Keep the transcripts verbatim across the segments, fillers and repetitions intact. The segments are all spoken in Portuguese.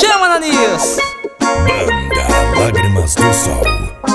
Chama, Ananias! Banda Lágrimas do Sol.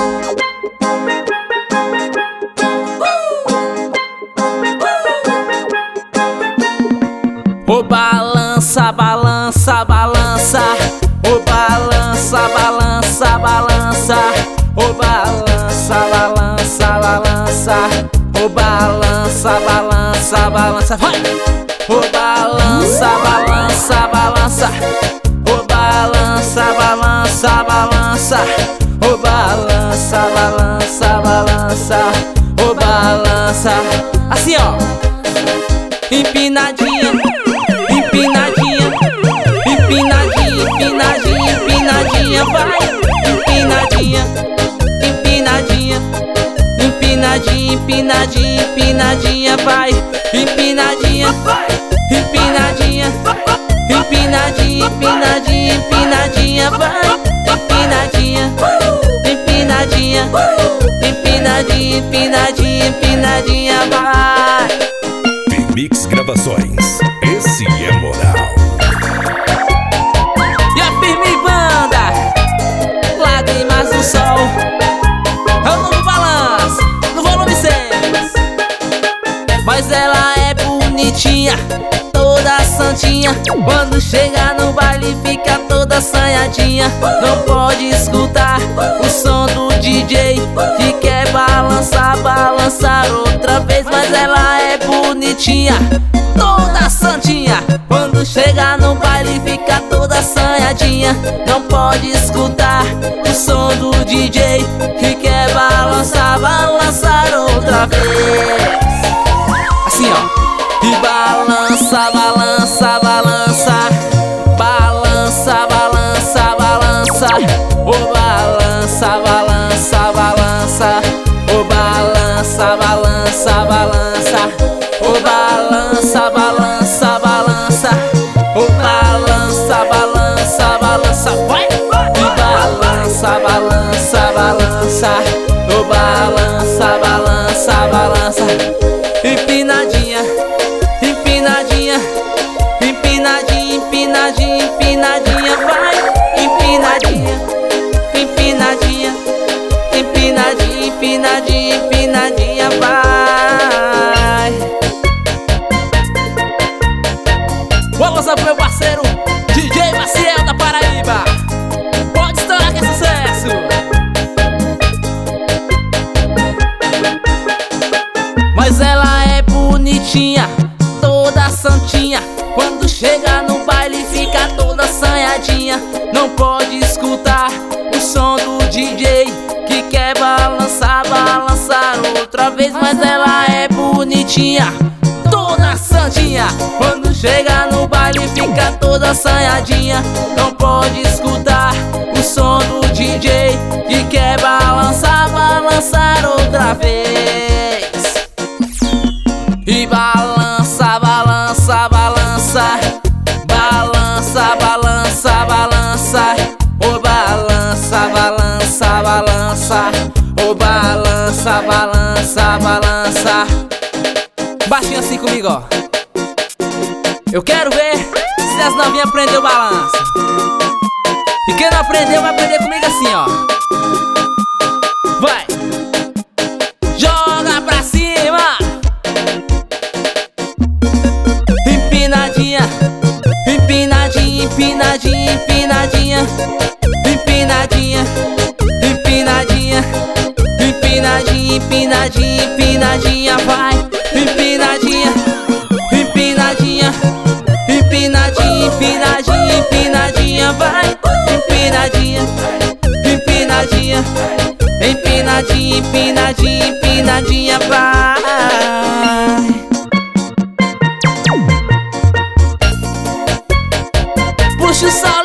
Ô balança, balança, balança. Ô balança, balança, balança. Ô balança, balança, balança. Ô balança, balança, balança. Vai! Ô balança, balança, balança. Ô balança, balança, balança. Ô balança, balança, balança. Ô balança. Assim, ó. Empinadinha, empinadinha, empinadinha, empinadinha, empinadinha, vai. Empinadinha, empinadinha, empinadinha, empinadinha, empinadinha, vai. Empinadinha, empinadinha, empinadinha, empinadinha, empinadinha, vai. Empinadinha, empinadinha, empinadinha, empinadinha, empinadinha, vai. Mix Gravações, esse é moral. E a firme banda Lágrimas do Sol. É o novo balanço no volume seis. Mas ela é bonitinha, toda santinha. Quando chega no baile fica toda assanhadinha. Não pode escutar o som do D J que quer balançar, balançar outra vez. Mas ela é bonitinha, toda santinha. Quando chega no baile fica toda assanhadinha. Não pode escutar o som do D J que quer balançar, balançar outra vez. Assim, ó. E balança, balança, balança. Balança, balança, balança. Ô balança, balança, balança. Ô balança, balança, balança. Ô balança, balança, balança. Ô balança, balança, balança. Vai! E balança, balança, balança. Ô balança, balança, balança. Empinadinha, empinadinha, empinadinha, empinadinha, empinadinha, vai. Empinadinha, empinadinha, empinadinha, empinadinha, empinadinha, vai. Balança pro meu parceiro D J Maciel da Paraíba. Pode estourar que é sucesso. Mas ela é bonitinha, toda santinha. Quando chega no baile fica toda assanhadinha. Não pode escutar o som do D J que quer balançar, balançar outra vez. Mas ela é bonitinha, toda santinha. Quando chega no baile fica toda assanhadinha. Não pode escutar o som do D J que quer balançar, balançar outra vez. E balança, balança, balança. Balança, balança, balança. Ô balança, balança, balança. Ô balança, balança, balança. Baixinho assim comigo, ó. Eu quero ver se as novinhas aprendeu o balanço. E quem não aprendeu vai aprender comigo assim, ó. Vai! Joga pra cima! Empinadinha, empinadinha, empinadinha, empinadinha. Empinadinha, empinadinha, empinadinha, empinadinha, empinadinha, vai. Empinadinha, empinadinha, empinadinha, empinadinha, empinadinha, vai. Empinadinha, empinadinha, empinadinha, empinadinha, empinadinha, vai. Puxa o sol.